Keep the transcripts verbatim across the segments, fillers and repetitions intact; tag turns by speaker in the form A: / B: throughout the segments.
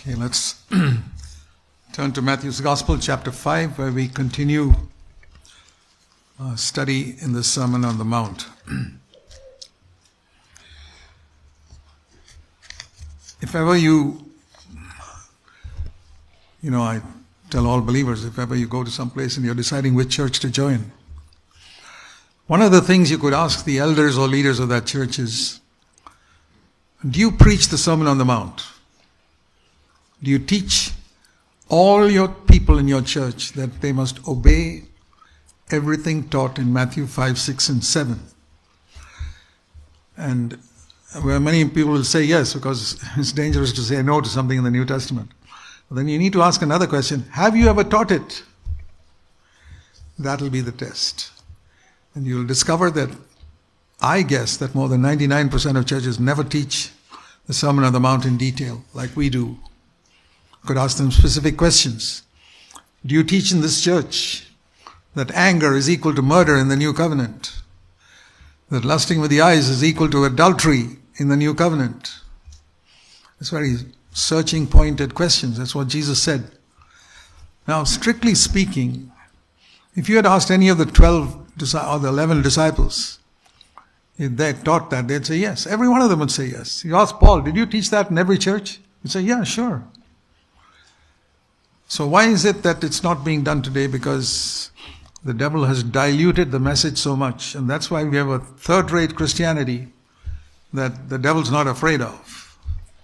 A: Okay, let's turn to Matthew's Gospel, chapter five, where we continue our study in the Sermon on the Mount. If ever you, you know, I tell all believers, if ever you go to some place and you're deciding which church to join, one of the things you could ask the elders or leaders of that church is, do you preach the Sermon on the Mount? Do you teach all your people in your church that they must obey everything taught in Matthew five, six, and seven? And where many people will say yes, because it's dangerous to say no to something in the New Testament. But then you need to ask another question. Have you ever taught it? That'll be the test. And you'll discover that I guess that more than ninety-nine percent of churches never teach the Sermon on the Mount in detail like we do. Could ask them specific questions. Do you teach in this church that anger is equal to murder in the New Covenant? That lusting with the eyes is equal to adultery in the New Covenant? It's very searching, pointed questions. That's what Jesus said. Now, strictly speaking, if you had asked any of the twelve or the eleven disciples, if they taught that, they'd say yes. Every one of them would say yes. You ask Paul, did you teach that in every church? He'd say, yeah, sure. So why is it that it's not being done today? Because the devil has diluted the message so much. And that's why we have a third-rate Christianity that the devil's not afraid of.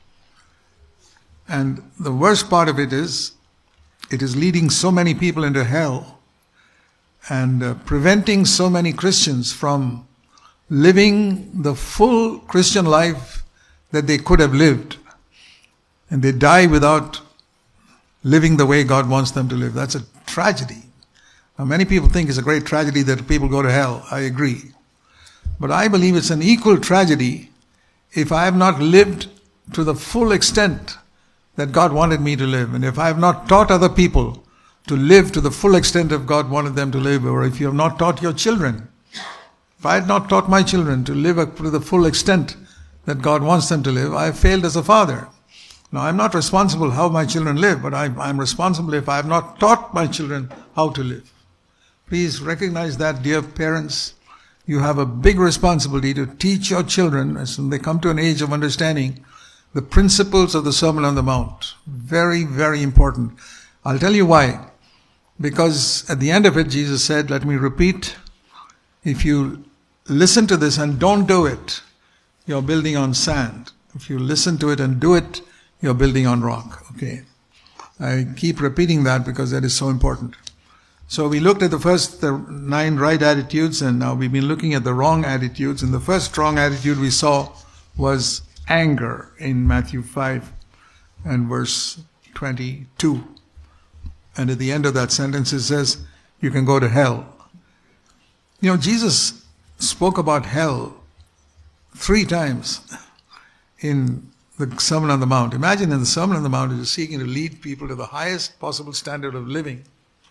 A: And the worst part of it is, it is leading so many people into hell and uh, preventing so many Christians from living the full Christian life that they could have lived. And they die without living the way God wants them to live. That's a tragedy. Now, many people think it's a great tragedy that people go to hell. I agree. But I believe it's an equal tragedy if I have not lived to the full extent that God wanted me to live. And if I have not taught other people to live to the full extent of God wanted them to live, or if you have not taught your children. If I had not taught my children to live to the full extent that God wants them to live, I have failed as a father. Now, I'm not responsible how my children live, but I, I'm responsible if I have not taught my children how to live. Please recognize that, dear parents. You have a big responsibility to teach your children, as they come to an age of understanding, the principles of the Sermon on the Mount. Very, very important. I'll tell you why. Because at the end of it, Jesus said, let me repeat, if you listen to this and don't do it, you're building on sand. If you listen to it and do it, you're building on rock. Okay. I keep repeating that because that is so important. So we looked at the first the nine right attitudes, and now we've been looking at the wrong attitudes. And the first wrong attitude we saw was anger in Matthew five and verse twenty-two. And at the end of that sentence it says, you can go to hell. You know, Jesus spoke about hell three times in the Sermon on the Mount. Imagine in the Sermon on the Mount, it is seeking to lead people to the highest possible standard of living.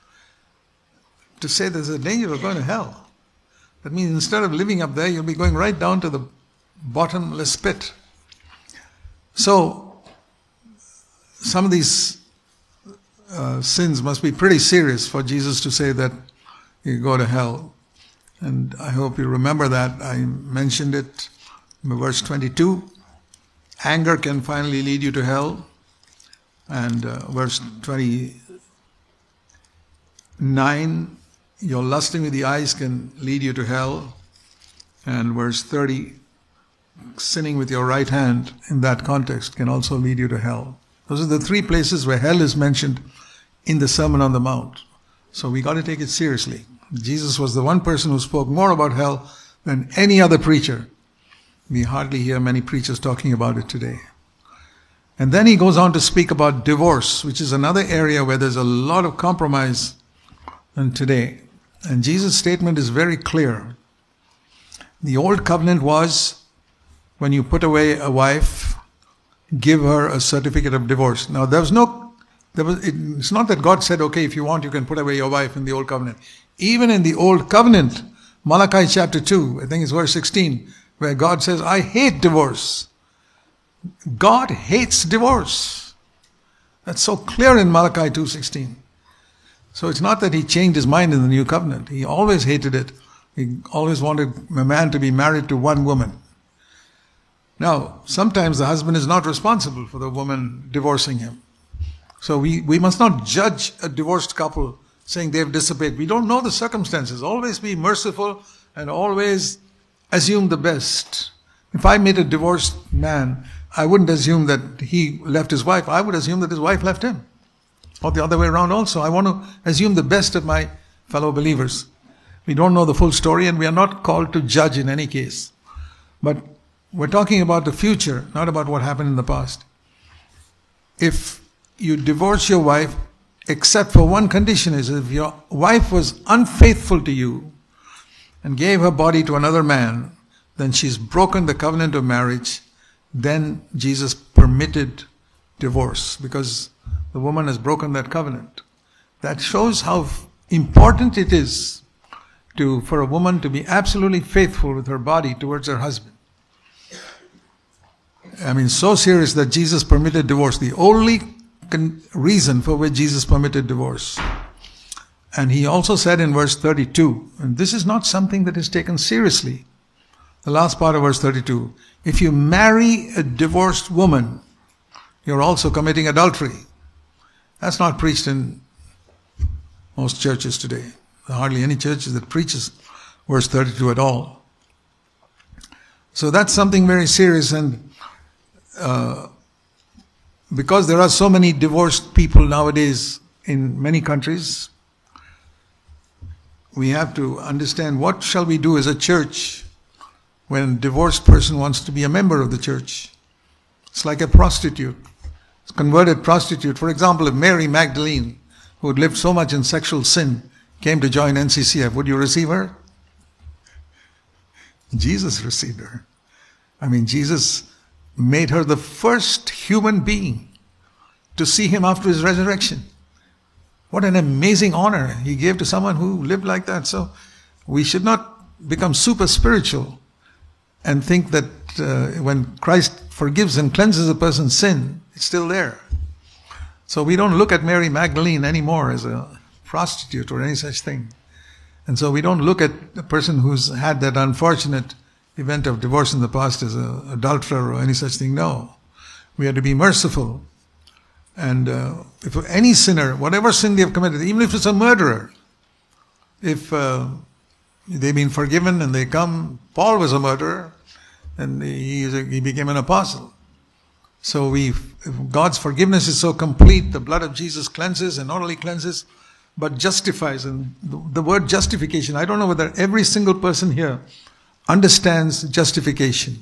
A: To say there's a danger of going to hell. That means instead of living up there, you'll be going right down to the bottomless pit. So, some of these uh, sins must be pretty serious for Jesus to say that you go to hell. And I hope you remember that. I mentioned it in verse twenty-two. Anger can finally lead you to hell. And uh, verse twenty-nine, your lusting with the eyes can lead you to hell. And verse thirty, sinning with your right hand in that context can also lead you to hell. Those are the three places where hell is mentioned in the Sermon on the Mount. So we got to take it seriously. Jesus was the one person who spoke more about hell than any other preacher. We hardly hear many preachers talking about it today. And then he goes on to speak about divorce, which is another area where there's a lot of compromise in today. And Jesus' statement is very clear. The old covenant was, when you put away a wife, give her a certificate of divorce. Now, there was no, there was, it, it's not that God said, okay, if you want, you can put away your wife in the old covenant. Even in the old covenant, Malachi chapter two, I think it's verse sixteen, where God says, I hate divorce. God hates divorce. That's so clear in Malachi two sixteen. So it's not that he changed his mind in the new covenant. He always hated it. He always wanted a man to be married to one woman. Now, sometimes the husband is not responsible for the woman divorcing him. So we, we must not judge a divorced couple saying they've disobeyed. We don't know the circumstances. Always be merciful and always assume the best. If I met a divorced man, I wouldn't assume that he left his wife. I would assume that his wife left him. Or the other way around also. I want to assume the best of my fellow believers. We don't know the full story and we are not called to judge in any case. But we're talking about the future, not about what happened in the past. If you divorce your wife, except for one condition, is if your wife was unfaithful to you and gave her body to another man, then she's broken the covenant of marriage. Then Jesus permitted divorce because the woman has broken that covenant. That shows how important it is to for a woman to be absolutely faithful with her body towards her husband. I mean, so serious that Jesus permitted divorce. The only con- reason for which Jesus permitted divorce. And he also said in verse thirty-two, and this is not something that is taken seriously. The last part of verse thirty-two, if you marry a divorced woman, you're also committing adultery. That's not preached in most churches today. There are hardly any churches that preaches verse thirty-two at all. So that's something very serious, and uh, because there are so many divorced people nowadays in many countries, we have to understand what shall we do as a church when a divorced person wants to be a member of the church. It's like a prostitute, a converted prostitute. For example, if Mary Magdalene, who had lived so much in sexual sin, came to join N C C F, would you receive her? Jesus received her. I mean, Jesus made her the first human being to see him after his resurrection. What an amazing honor he gave to someone who lived like that. So we should not become super spiritual and think that uh, when Christ forgives and cleanses a person's sin, it's still there. So we don't look at Mary Magdalene anymore as a prostitute or any such thing. And so we don't look at a person who's had that unfortunate event of divorce in the past as an adulterer or any such thing. No. We are to be merciful. And uh, if any sinner, whatever sin they have committed, even if it's a murderer, if uh, they've been forgiven and they come, Paul was a murderer, and he, is a, he became an apostle. So we, God's forgiveness is so complete, the blood of Jesus cleanses, and not only cleanses, but justifies. And the, the word justification, I don't know whether every single person here understands justification.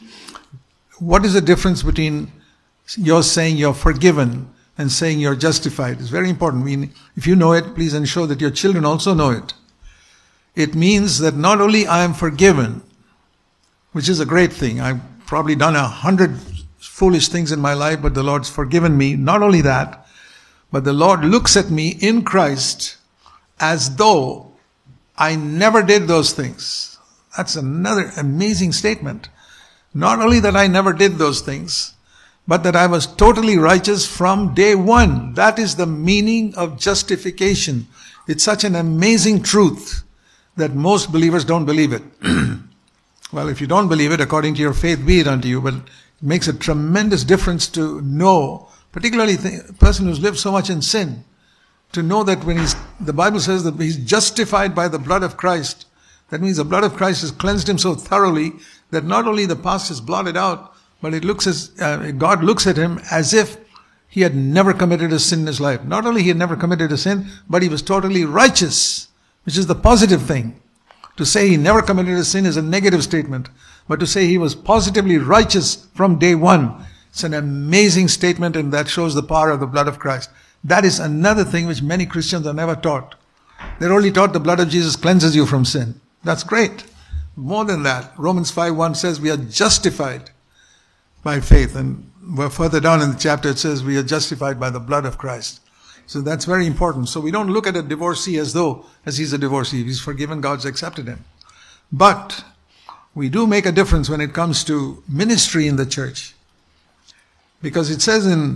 A: What is the difference between you're saying you're forgiven and saying you're justified? It's very important. I mean, if you know it, please ensure that your children also know it. It means that not only I am forgiven, which is a great thing. I've probably done a hundred foolish things in my life, but the Lord's forgiven me. Not only that, but the Lord looks at me in Christ as though I never did those things. That's another amazing statement. Not only that I never did those things, but that I was totally righteous from day one. That is the meaning of justification. It's such an amazing truth that most believers don't believe it. Well, if you don't believe it, according to your faith, be it unto you. But it makes a tremendous difference to know, particularly a person who's lived so much in sin, to know that when he's, the Bible says that he's justified by the blood of Christ. That means the blood of Christ has cleansed him so thoroughly that not only the past is blotted out, but it looks as uh, God looks at him as if he had never committed a sin in his life. Not only he had never committed a sin, but he was totally righteous, which is the positive thing. To say he never committed a sin is a negative statement, but to say he was positively righteous from day one, it's an amazing statement, and that shows the power of the blood of Christ. That is another thing which many Christians are never taught. They're only taught the blood of Jesus cleanses you from sin. That's great. More than that, Romans five one says we are justified by faith. And further down in the chapter it says we are justified by the blood of Christ. So that's very important. So we don't look at a divorcee as though as he's a divorcee. If he's forgiven, God's accepted him. But we do make a difference when it comes to ministry in the church. Because it says in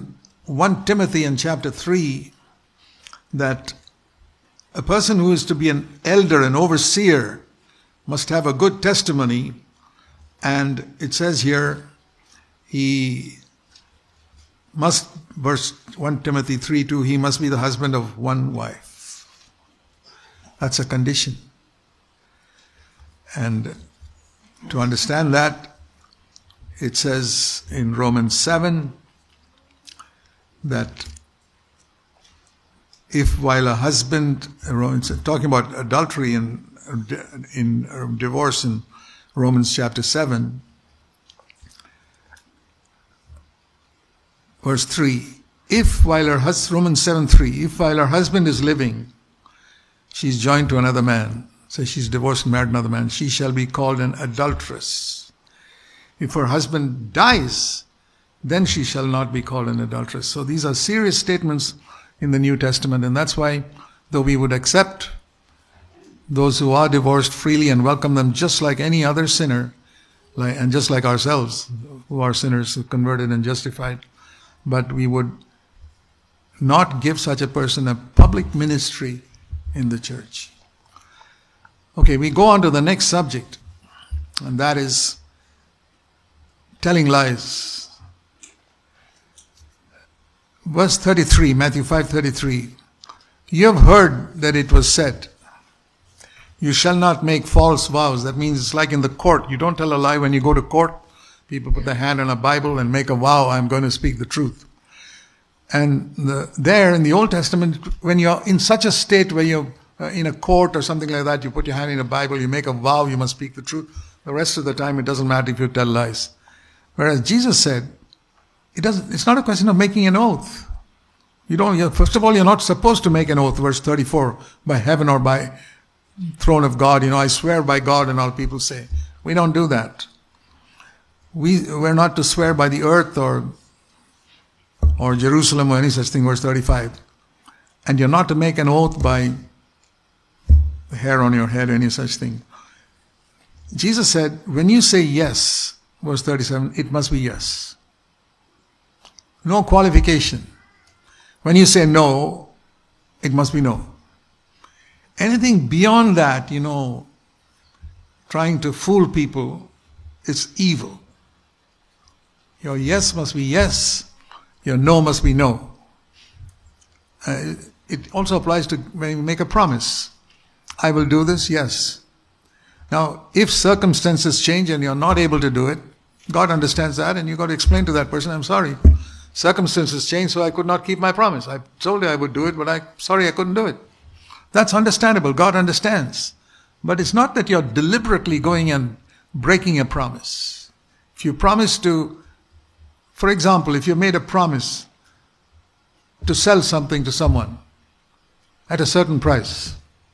A: First Timothy in chapter three that a person who is to be an elder, an overseer, must have a good testimony. And it says here, he must, verse First Timothy three two, he must be the husband of one wife. That's a condition. And to understand that, it says in Romans seven that if while a husband, it's talking about adultery and in divorce in Romans chapter seven, verse three, if while her husband, Romans seven three, if while her husband is living, she's joined to another man, so she's divorced and married another man, she shall be called an adulteress. If her husband dies, then she shall not be called an adulteress. So these are serious statements in the New Testament, and that's why, though we would accept those who are divorced freely and welcome them just like any other sinner, like, and just like ourselves, who are sinners, who converted and justified, but we would not give such a person a public ministry in the church. Okay, we go on to the next subject, and that is telling lies. Verse thirty-three, Matthew five thirty-three. You have heard that it was said, you shall not make false vows. That means it's like in the court. You don't tell a lie when you go to court. People put their hand on a Bible and make a vow, I'm going to speak the truth. And the, there in the Old Testament, when you're in such a state where you're uh, in a court or something like that, you put your hand in a Bible, you make a vow, you must speak the truth. The rest of the time, it doesn't matter if you tell lies. Whereas Jesus said, it doesn't, it's not a question of making an oath. You don't, you're, first of all, you're not supposed to make an oath, verse thirty-four, by heaven or by throne of God. You know, I swear by God, and all people say. We don't do that. We, we're not to swear by the earth or, or Jerusalem or any such thing, verse thirty-five. And you're not to make an oath by the hair on your head or any such thing. Jesus said, when you say yes, verse thirty-seven, it must be yes. No qualification. When you say no, it must be no. Anything beyond that, you know, trying to fool people, is evil. Your yes must be yes. Your no must be no. Uh, it also applies to when you make a promise. I will do this, yes. Now, if circumstances change and you're not able to do it, God understands that, and you've got to explain to that person, I'm sorry. Circumstances changed, so I could not keep my promise. I told you I would do it, but I'm sorry I couldn't do it. That's understandable. God understands. But it's not that you're deliberately going and breaking a promise. If you promise to, for example, if you made a promise to sell something to someone at a certain price,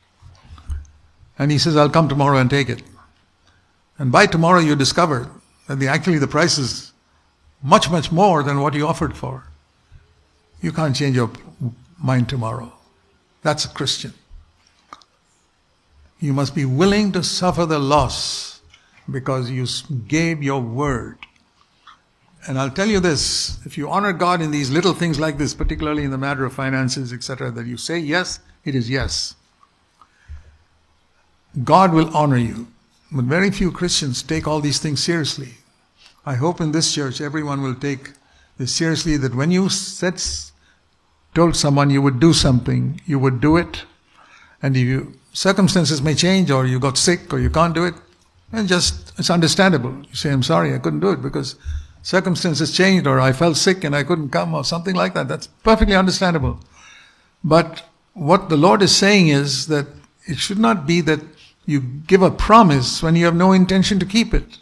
A: and he says, I'll come tomorrow and take it. And by tomorrow you discover that the, actually the price is much, much more than what you offered for. You can't change your mind tomorrow. That's a Christian. You must be willing to suffer the loss because you gave your word. And I'll tell you this, if you honor God in these little things like this, particularly in the matter of finances, et cetera, that you say yes, it is yes. God will honor you. But very few Christians take all these things seriously. I hope in this church everyone will take this seriously, that when you said, told someone you would do something, you would do it. And if you, circumstances may change, or you got sick, or you can't do it, and just, it's understandable. You say, I'm sorry, I couldn't do it because circumstances changed, or I felt sick and I couldn't come, or something like that. That's perfectly understandable. But what the Lord is saying is that it should not be that you give a promise when you have no intention to keep it.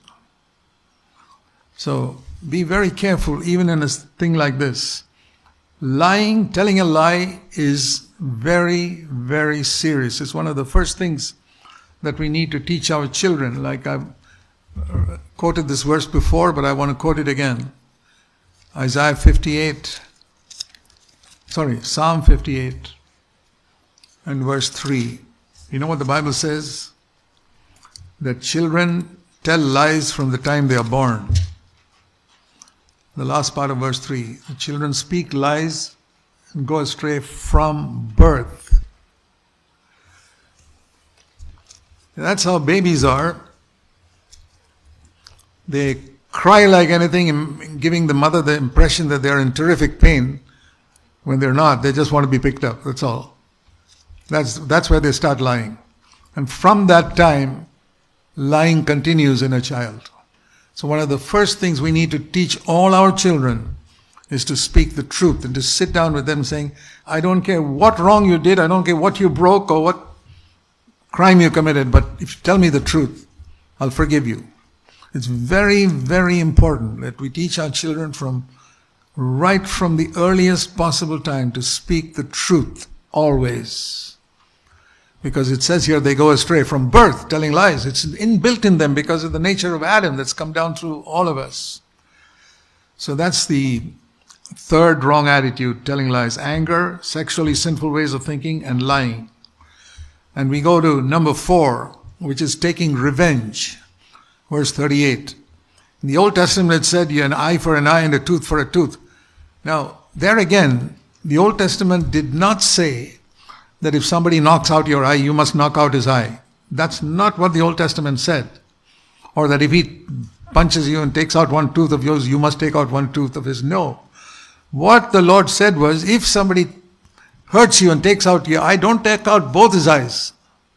A: So be very careful even in a thing like this. Lying, telling a lie is very, very serious. It's one of the first things that we need to teach our children. Like I've quoted this verse before, but I want to quote it again. Isaiah fifty-eight, sorry, Psalm fifty-eight and verse three. You know what the Bible says? That children tell lies from the time they are born. The last part of verse three. The children speak lies and go astray from birth. That's how babies are. They cry like anything, giving the mother the impression that they're in terrific pain when they're not. They just want to be picked up, that's all. That's, that's where they start lying. And from that time, lying continues in a child. So one of the first things we need to teach all our children is to speak the truth and to sit down with them saying, I don't care what wrong you did, I don't care what you broke or what crime you committed, but if you tell me the truth, I'll forgive you. It's very, very important that we teach our children from right from the earliest possible time to speak the truth always. Because it says here they go astray from birth, telling lies. It's inbuilt in them because of the nature of Adam that's come down through all of us. So that's the third wrong attitude, telling lies. Anger, sexually sinful ways of thinking, and lying. And we go to number four, which is taking revenge. Verse thirty-eight. In the Old Testament it said, an eye for an eye and a tooth for a tooth. Now, there again, the Old Testament did not say that if somebody knocks out your eye, you must knock out his eye. That's not what the Old Testament said. Or that if he punches you and takes out one tooth of yours, you must take out one tooth of his. No. What the Lord said was, if somebody hurts you and takes out your eye, don't take out both his eyes.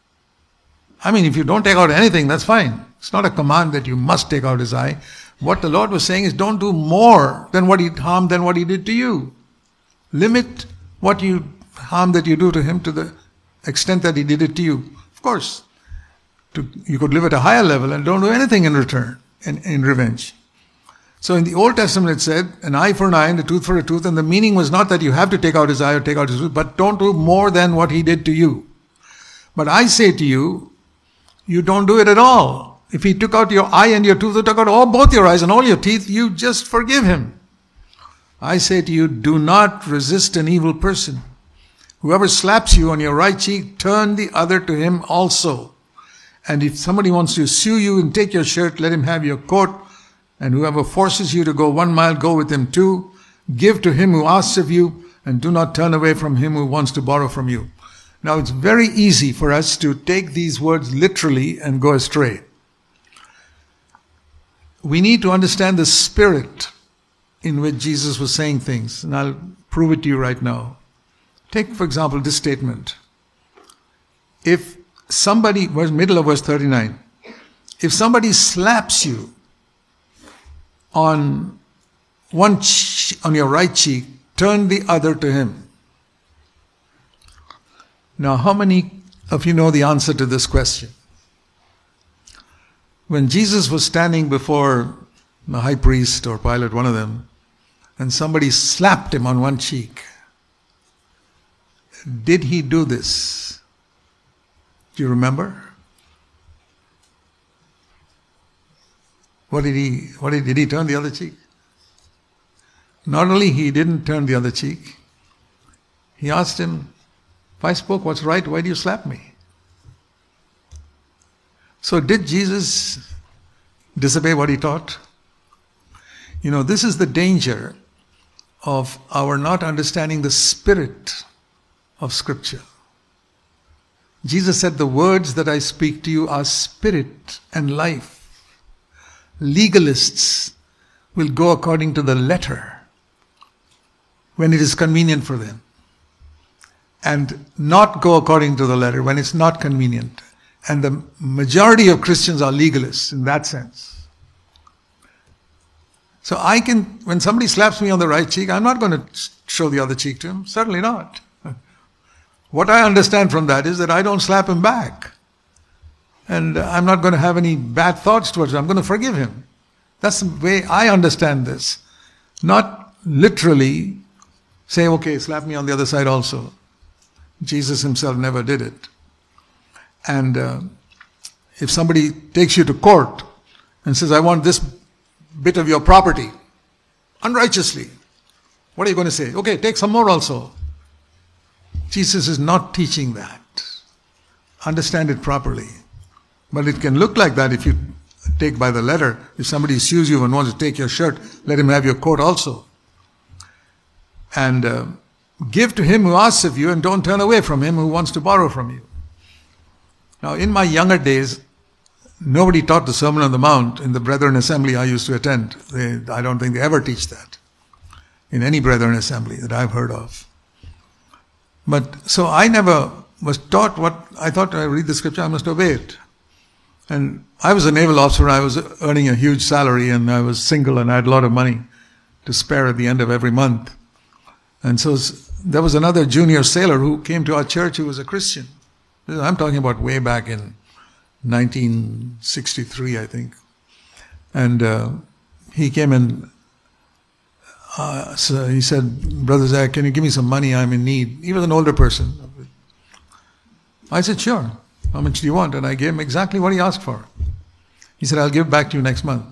A: I mean, if you don't take out anything, that's fine. It's not a command that you must take out his eye. What the Lord was saying is, don't do more than what he harmed than what he did to you. Limit what you harm that you do to him to the extent that he did it to you. Of course, to, you could live at a higher level and don't do anything in return, in, in revenge. So in the Old Testament it said, an eye for an eye and a tooth for a tooth, and the meaning was not that you have to take out his eye or take out his tooth, but don't do more than what he did to you. But I say to you, you don't do it at all. If he took out your eye and your tooth, or took out all both your eyes and all your teeth, you just forgive him. I say to you, do not resist an evil person. Whoever slaps you on your right cheek, turn the other to him also. And if somebody wants to sue you and take your shirt, let him have your coat. And whoever forces you to go one mile, go with him too. Give to him who asks of you, and do not turn away from him who wants to borrow from you. Now it's very easy for us to take these words literally and go astray. We need to understand the spirit in which Jesus was saying things. And I'll prove it to you right now. Take, for example, this statement. If somebody, middle of verse thirty-nine, if somebody slaps you on one che- on your right cheek, turn the other to him. Now, how many of you know the answer to this question? When Jesus was standing before the high priest or Pilate, one of them, and somebody slapped him on one cheek, did he do this? Do you remember? What did he, what did, did he turn the other cheek? Not only he didn't turn the other cheek, he asked him, if I spoke what's right, why do you slap me? So did Jesus disobey what he taught? You know, this is the danger of our not understanding the spirit of Scripture. Jesus said, the words that I speak to you are spirit and life. Legalists will go according to the letter when it is convenient for them, and not go according to the letter when it's not convenient. And the majority of Christians are legalists in that sense. So I can, when somebody slaps me on the right cheek, I'm not going to show the other cheek to him. Certainly not. What I understand from that is that I don't slap him back. And I'm not going to have any bad thoughts towards him. I'm going to forgive him. That's the way I understand this. Not literally say, okay, slap me on the other side also. Jesus himself never did it. And uh, if somebody takes you to court and says, I want this bit of your property, unrighteously, what are you going to say? Okay, take some more also. Jesus is not teaching that. Understand it properly. But it can look like that if you take by the letter. If somebody sues you and wants to take your shirt, let him have your coat also. And uh, give to him who asks of you, and don't turn away from him who wants to borrow from you. Now, in my younger days, nobody taught the Sermon on the Mount in the Brethren Assembly I used to attend. They, I don't think they ever teach that in any Brethren Assembly that I've heard of. But so I never was taught what I thought. I read the scripture, I must obey it. And I was a naval officer, I was earning a huge salary, and I was single, and I had a lot of money to spare at the end of every month. And so there was another junior sailor who came to our church who was a Christian. I'm talking about way back in nineteen sixty-three, I think. And uh, he came and uh, so he said, Brother Zach, can you give me some money? I'm in need. He was an older person. I said, sure. How much do you want? And I gave him exactly what he asked for. He said, I'll give it back to you next month.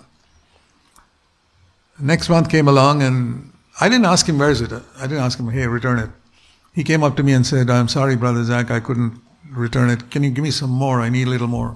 A: Next month came along, and I didn't ask him, where is it? I didn't ask him, hey, return it. He came up to me and said, I'm sorry, Brother Zach, I couldn't return it. Can you give me some more? I need a little more.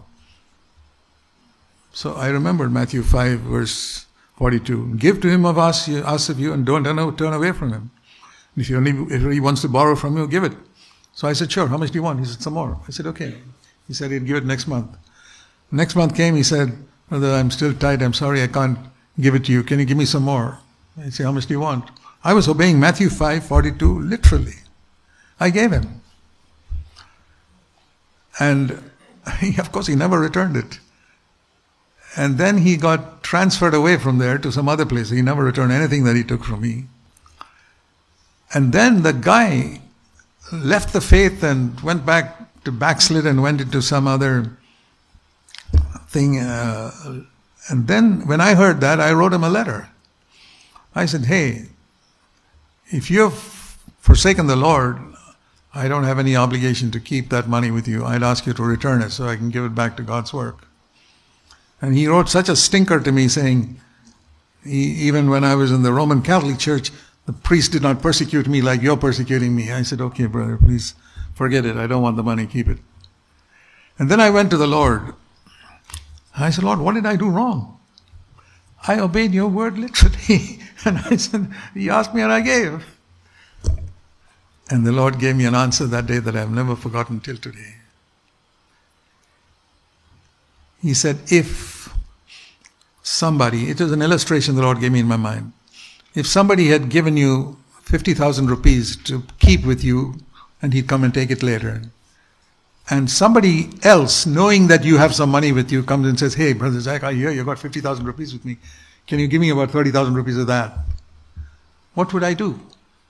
A: So I remembered Matthew five, verse forty-two. Give to him of us, us of you, and don't turn away from him. If he, only, if he wants to borrow from you, give it. So I said, sure, how much do you want? He said, some more. I said, okay. He said he'd give it next month. Next month came, he said, Brother, I'm still tight, I'm sorry, I can't give it to you. Can you give me some more? I said, how much do you want? I was obeying Matthew five forty-two literally. I gave him. And he, of course, he never returned it. And then he got transferred away from there to some other place. He never returned anything that he took from me. And then the guy left the faith and went back to backslid and went into some other thing. Uh, and then when I heard that, I wrote him a letter. I said, hey, if you have forsaken the Lord, I don't have any obligation to keep that money with you. I'd ask you to return it so I can give it back to God's work. And he wrote such a stinker to me saying, he, even when I was in the Roman Catholic Church, the priest did not persecute me like you're persecuting me. I said, okay, brother, please forget it. I don't want the money, keep it. And then I went to the Lord. I said, Lord, what did I do wrong? I obeyed your word literally. And I said, he asked me and I gave. And the Lord gave me an answer that day that I've never forgotten till today. He said, if somebody, it was an illustration the Lord gave me in my mind. If somebody had given you fifty thousand rupees to keep with you, and he'd come and take it later, and somebody else, knowing that you have some money with you, comes and says, hey, Brother Zach, I hear you got fifty thousand rupees with me. Can you give me about thirty thousand rupees of that? What would I do?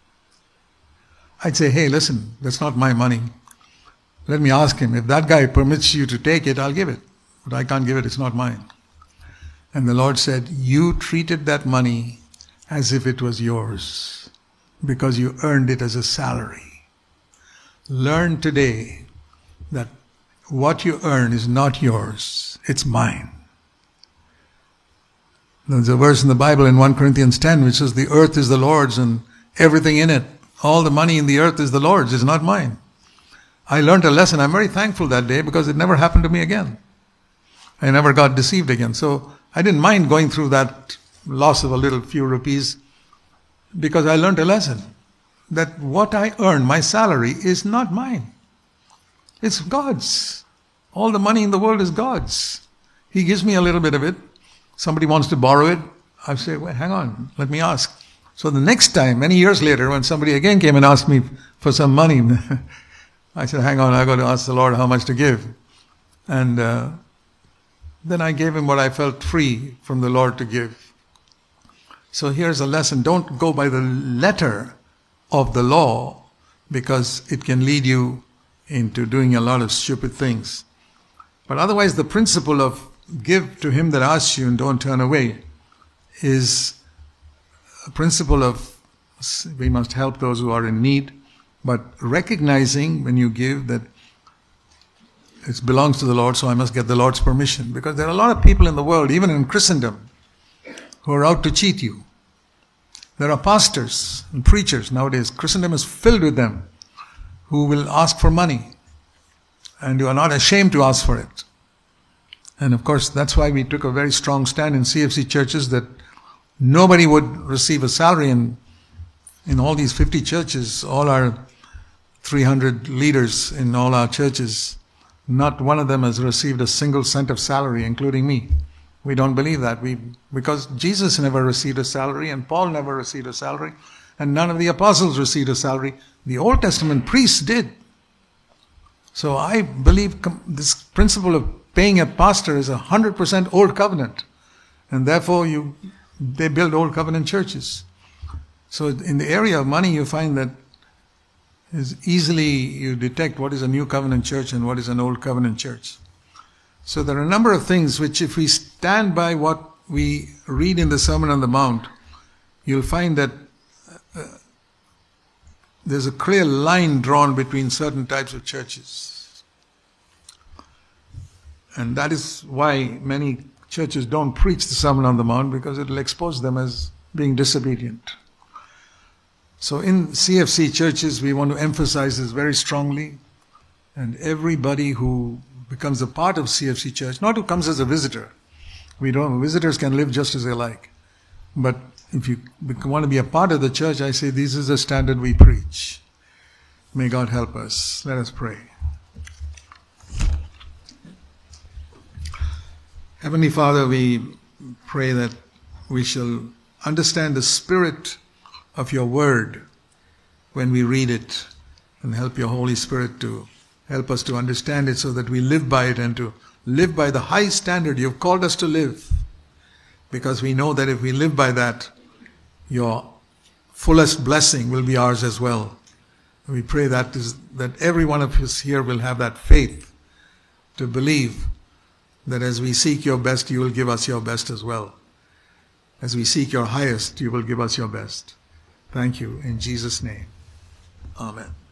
A: I'd say, hey, listen, that's not my money. Let me ask him. If that guy permits you to take it, I'll give it. But I can't give it, it's not mine. And the Lord said, you treated that money as if it was yours because you earned it as a salary. Learn today that what you earn is not yours, it's mine. There's a verse in the Bible in First Corinthians ten which says the earth is the Lord's and everything in it. All the money in the earth is the Lord's, it's not mine. I learned a lesson. I'm very thankful that day because it never happened to me again. I never got deceived again. So I didn't mind going through that loss of a little few rupees because I learned a lesson that what I earn, my salary, is not mine. It's God's. All the money in the world is God's. He gives me a little bit of it. Somebody wants to borrow it. I say, well, hang on, let me ask. So the next time, many years later, when somebody again came and asked me for some money, I said, hang on, I've got to ask the Lord how much to give. And uh, then I gave him what I felt free from the Lord to give. So here's a lesson. Don't go by the letter of the law because it can lead you into doing a lot of stupid things. But otherwise, the principle of give to him that asks you and don't turn away is a principle of we must help those who are in need, but recognizing when you give that it belongs to the Lord, so I must get the Lord's permission. Because there are a lot of people in the world, even in Christendom, who are out to cheat you. There are pastors and preachers nowadays, Christendom is filled with them, who will ask for money. And you are not ashamed to ask for it. And of course, that's why we took a very strong stand in C F C churches that nobody would receive a salary. And in all these fifty churches, all our three hundred leaders in all our churches, not one of them has received a single cent of salary, including me. We don't believe that. We, because Jesus never received a salary, and Paul never received a salary, and none of the apostles received a salary. The Old Testament priests did. So I believe com- this principle of paying a pastor is a hundred percent Old Covenant, and therefore you they build Old Covenant churches. So in the area of money, you find that is easily you detect what is a New Covenant church and what is an Old Covenant church. So there are a number of things which, if we stand by what we read in the Sermon on the Mount, you'll find that uh, there's a clear line drawn between certain types of churches. And that is why many churches don't preach the Sermon on the Mount, because it will expose them as being disobedient. So in C F C churches, we want to emphasize this very strongly. And everybody who becomes a part of C F C church, not who comes as a visitor. We don't, visitors can live just as they like. But if you want to be a part of the church, I say this is the standard we preach. May God help us. Let us pray. Heavenly Father, we pray that we shall understand the spirit of your word when we read it, and help your Holy Spirit to help us to understand it so that we live by it, and to live by the high standard you've called us to live. Because we know that if we live by that, your fullest blessing will be ours as well. We pray that is, that every one of us here will have that faith to believe that as we seek your best, you will give us your best as well. As we seek your highest, you will give us your best. Thank you. In Jesus' name. Amen.